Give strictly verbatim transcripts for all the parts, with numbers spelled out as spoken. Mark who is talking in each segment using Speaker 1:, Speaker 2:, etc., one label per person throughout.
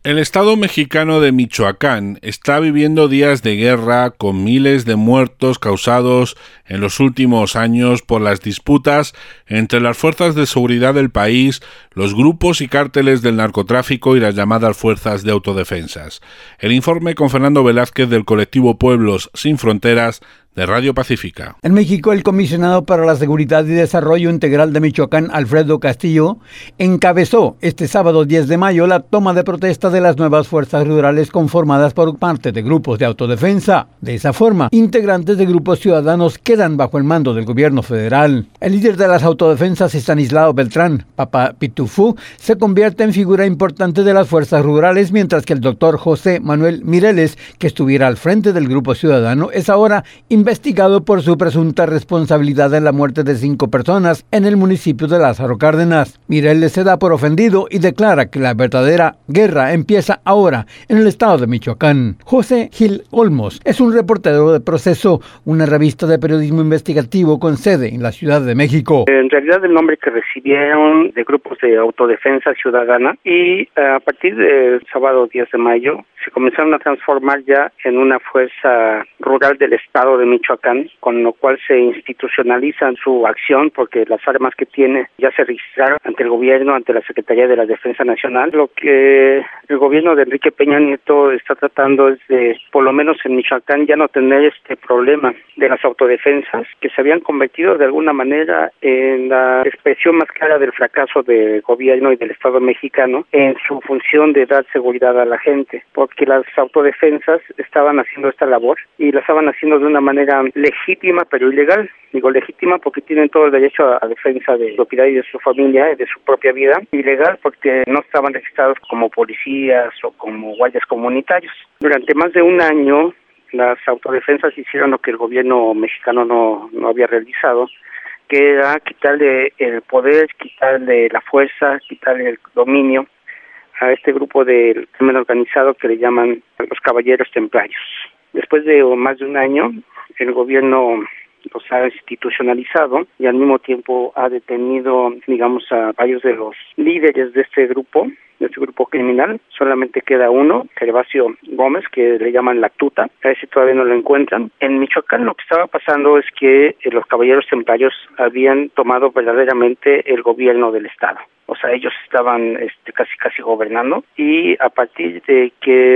Speaker 1: El estado mexicano de Michoacán está viviendo días de guerra con miles de muertos causados en los últimos años por las disputas entre las fuerzas de seguridad del país, los grupos y cárteles del narcotráfico y las llamadas fuerzas de autodefensas. El informe con Fernando Velázquez del colectivo Pueblos Sin Fronteras de Radio Pacífica.
Speaker 2: En México, el comisionado para la Seguridad y Desarrollo Integral de Michoacán, Alfredo Castillo, encabezó este sábado diez de mayo la toma de protesta de las nuevas fuerzas rurales conformadas por parte de grupos de autodefensa. De esa forma, integrantes de grupos ciudadanos quedan bajo el mando del gobierno federal. El líder de las autodefensas, Estanislao Beltrán, Papá Pitufo, se convierte en figura importante de las fuerzas rurales, mientras que el doctor José Manuel Mireles, que estuviera al frente del grupo ciudadano, es ahora investigado por su presunta responsabilidad en la muerte de cinco personas en el municipio de Lázaro Cárdenas. Mireles se da por ofendido y declara que la verdadera guerra empieza ahora en el estado de Michoacán. José Gil Olmos es un reportero de Proceso, una revista de periodismo investigativo con sede en la Ciudad de México.
Speaker 3: En realidad el nombre que recibieron de grupos de autodefensa ciudadana y a partir del sábado diez de mayo se comenzaron a transformar ya en una fuerza rural del estado de Michoacán, con lo cual se institucionaliza su acción porque las armas que tiene ya se registraron ante el gobierno, ante la Secretaría de la Defensa Nacional. Lo que el gobierno de Enrique Peña Nieto está tratando es de, por lo menos en Michoacán, ya no tener este problema de las autodefensas que se habían convertido de alguna manera en la expresión más clara del fracaso del gobierno y del Estado mexicano en su función de dar seguridad a la gente, porque las autodefensas estaban haciendo esta labor y la estaban haciendo de una manera legítima pero ilegal. Digo legítima porque tienen todo el derecho a, a defensa de su propiedad y de su familia y de su propia vida. Ilegal porque no estaban registrados como policías o como guardias comunitarios. Durante más de un año las autodefensas hicieron lo que el gobierno mexicano no, no había realizado, que era quitarle el poder, quitarle la fuerza, quitarle el dominio a este grupo del crimen organizado que le llaman los caballeros templarios. Después de más de un año, el gobierno los ha institucionalizado y al mismo tiempo ha detenido, digamos, a varios de los líderes de este grupo, de este grupo criminal. Solamente queda uno, Gervasio Gómez, que le llaman la tuta. A ese todavía no lo encuentran. En Michoacán lo que estaba pasando es que eh, los caballeros templarios habían tomado verdaderamente el gobierno del estado. O sea, ellos estaban este, casi casi gobernando y a partir de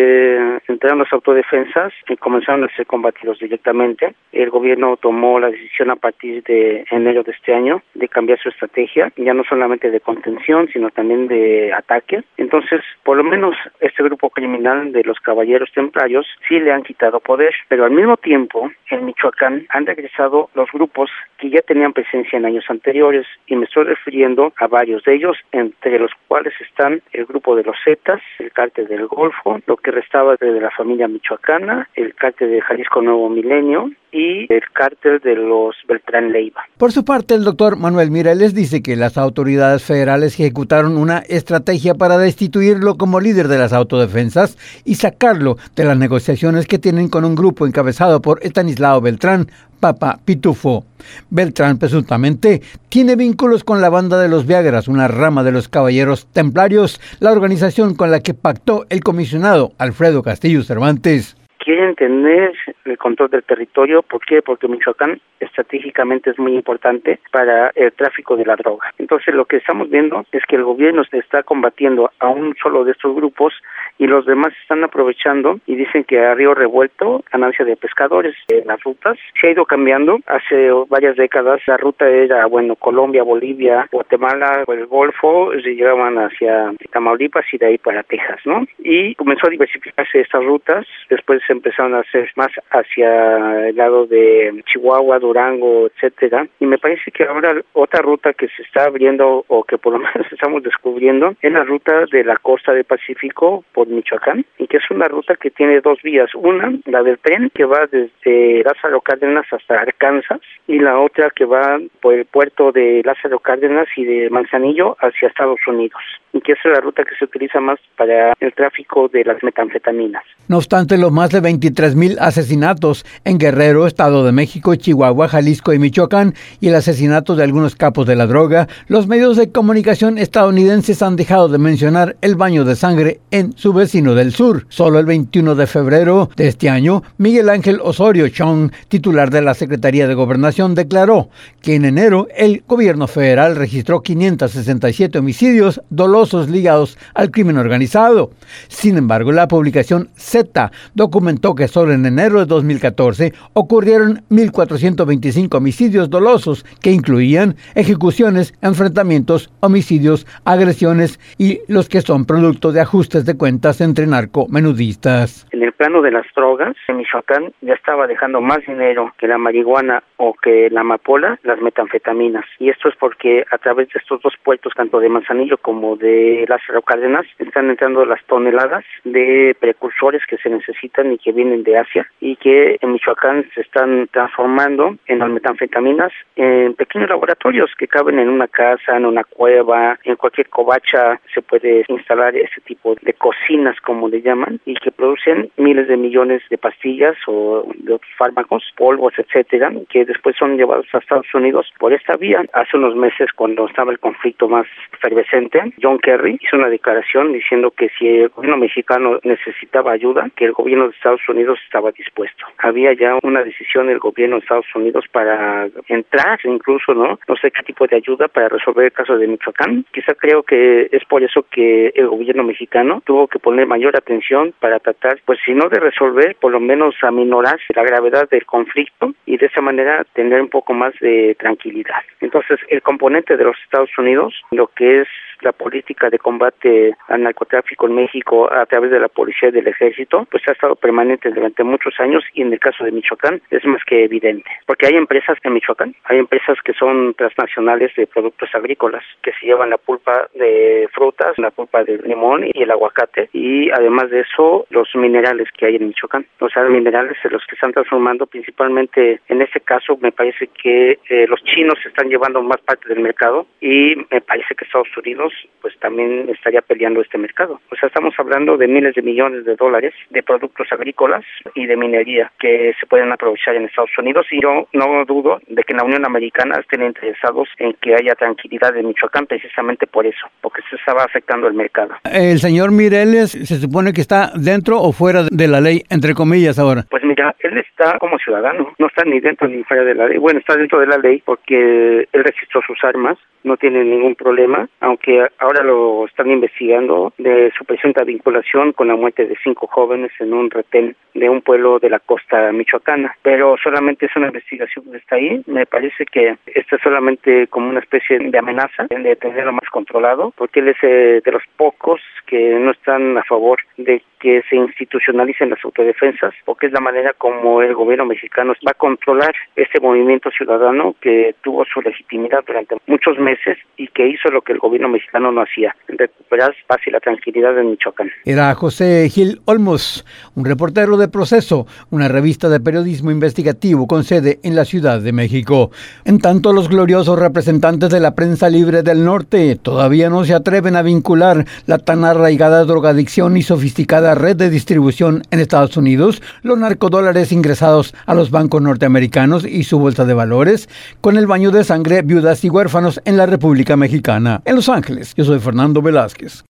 Speaker 3: que entraron las autodefensas y comenzaron a ser combatidos directamente, el gobierno tomó la decisión a partir de enero de este año de cambiar su estrategia, ya no solamente de contención, sino también de ataque. Entonces, por lo menos este grupo criminal de los caballeros templarios sí le han quitado poder, pero al mismo tiempo en Michoacán han regresado los grupos que ya tenían presencia en años anteriores y me estoy refiriendo a varios de ellos, entre los cuales están el grupo de los Zetas, el cártel del Golfo, lo que restaba de la familia michoacana, el cártel de Jalisco Nuevo Milenio y el cártel de los Beltrán Leiva.
Speaker 2: Por su parte, el doctor Manuel Mireles dice que las autoridades federales ejecutaron una estrategia para destituirlo como líder de las autodefensas y sacarlo de las negociaciones que tienen con un grupo encabezado por Estanislao Beltrán, Papá Pitufo. Beltrán presuntamente tiene vínculos con la banda de los Viagras, una rama de los Caballeros Templarios, la organización con la que pactó el comisionado Alfredo Castillo Cervantes.
Speaker 3: Quieren tener el control del territorio. ¿Por qué? Porque Michoacán estratégicamente es muy importante para el tráfico de la droga. Entonces lo que estamos viendo es que el gobierno está combatiendo a un solo de estos grupos y los demás están aprovechando y dicen que a río revuelto, ganancia de pescadores. En las rutas se ha ido cambiando. Hace varias décadas la ruta era, bueno, Colombia, Bolivia, Guatemala, el Golfo, se llegaban hacia Tamaulipas y de ahí para Texas, ¿no? Y comenzó a diversificarse estas rutas. Después se empezaron a hacer más hacia el lado de Chihuahua, Durango, etcétera. Y me parece que ahora otra ruta que se está abriendo o que por lo menos estamos descubriendo es la ruta de la costa del Pacífico por Michoacán, y que es una ruta que tiene dos vías. Una, la del tren, que va desde Lázaro Cárdenas hasta Arkansas, y la otra que va por el puerto de Lázaro Cárdenas y de Manzanillo hacia Estados Unidos, y que es la ruta que se utiliza más para el tráfico de las metanfetaminas.
Speaker 2: No obstante, los más de veintitrés mil asesinatos en Guerrero, Estado de México, Chihuahua, Jalisco y Michoacán, y el asesinato de algunos capos de la droga, los medios de comunicación estadounidenses han dejado de mencionar el baño de sangre en su vecino del sur. Solo el veintiuno de febrero de este año, Miguel Ángel Osorio Chong, titular de la Secretaría de Gobernación, declaró que en enero el gobierno federal registró quinientos sesenta y siete homicidios dolosos ligados al crimen organizado. Sin embargo, la publicación Z documentó que solo en enero de dos mil catorce ocurrieron mil cuatrocientos veinticinco homicidios dolosos que incluían ejecuciones, enfrentamientos, homicidios, agresiones y los que son producto de ajustes de cuentas entre narcomenudistas.
Speaker 3: En el plano de las drogas, en Michoacán ya estaba dejando más dinero que la marihuana o que la amapola, las metanfetaminas. Y esto es porque a través de estos dos puertos, tanto de Manzanillo como de Lázaro Cárdenas, están entrando las toneladas de precursores que se necesitan y que vienen de Asia y que en Michoacán se están transformando en las metanfetaminas en pequeños laboratorios que caben en una casa, en una cueva, en cualquier covacha se puede instalar ese tipo de cocinas, como le llaman, y que producen miles de millones de pastillas o de otros fármacos, polvos, etcétera, que después son llevados a Estados Unidos por esta vía. Hace unos meses, cuando estaba el conflicto más efervescente, John Kerry hizo una declaración diciendo que si el gobierno mexicano necesitaba ayuda, que el gobierno de Estados Unidos estaba dispuesto. Había ya una decisión del gobierno de Estados Unidos para entrar, incluso, ¿no? No sé qué tipo de ayuda para resolver el caso de Michoacán. Quizá creo que es por eso que el gobierno mexicano tuvo que poner mayor atención para tratar, pues si no de resolver, por lo menos aminorar la gravedad del conflicto y de esa manera tener un poco más de tranquilidad. Entonces, el componente de los Estados Unidos, lo que es la política de combate al narcotráfico en México a través de la policía y del ejército, pues ha estado permanente durante muchos años y en el caso de Michoacán es más que evidente, porque hay empresas en Michoacán, hay empresas que son transnacionales de productos agrícolas, que se llevan la pulpa de frutas, la pulpa de limón y el aguacate, y además de eso, los minerales que hay en Michoacán. O sea, minerales en los que están transformando principalmente, en este caso, me parece que eh, los chinos se están llevando más parte del mercado y me parece que Estados Unidos pues también estaría peleando este mercado. O sea, estamos hablando de miles de millones de dólares de productos agrícolas y de minería que se pueden aprovechar en Estados Unidos, y yo no dudo de que en la Unión Americana estén interesados en que haya tranquilidad en Michoacán precisamente por eso, porque se estaba afectando el mercado.
Speaker 2: El señor Mireles se supone que está dentro o fuera de la ley, entre comillas, ahora.
Speaker 3: Pues mira, él está como ciudadano, no está ni dentro ni fuera de la ley. Bueno, está dentro de la ley porque él registró sus armas, no tiene ningún problema, aunque ahora lo están investigando de su presunta vinculación con la muerte de cinco jóvenes en un retén de un pueblo de la costa michoacana, pero solamente es una investigación que está ahí. Me parece que esto es solamente como una especie de amenaza de tenerlo más controlado, porque él es eh, de los pocos que no están a favor de que se institucionalicen las autodefensas, porque es la manera como el gobierno mexicano va a controlar este movimiento ciudadano que tuvo su legitimidad durante muchos meses y que hizo lo que el gobierno mexicano no hacía, recuperar paz y la tranquilidad en Michoacán.
Speaker 2: Era José Gil Olmos, un reportero de Proceso, una revista de periodismo investigativo con sede en la Ciudad de México. En tanto, los gloriosos representantes de la prensa libre del norte todavía no se atreven a vincular la tan arraigada drogadicción y sofisticada red de distribución en Estados Unidos, los narcodólares ingresados a los bancos norteamericanos y su bolsa de valores, con el baño de sangre, viudas y huérfanos en la República Mexicana. En Los Ángeles, yo soy Fernando Velázquez.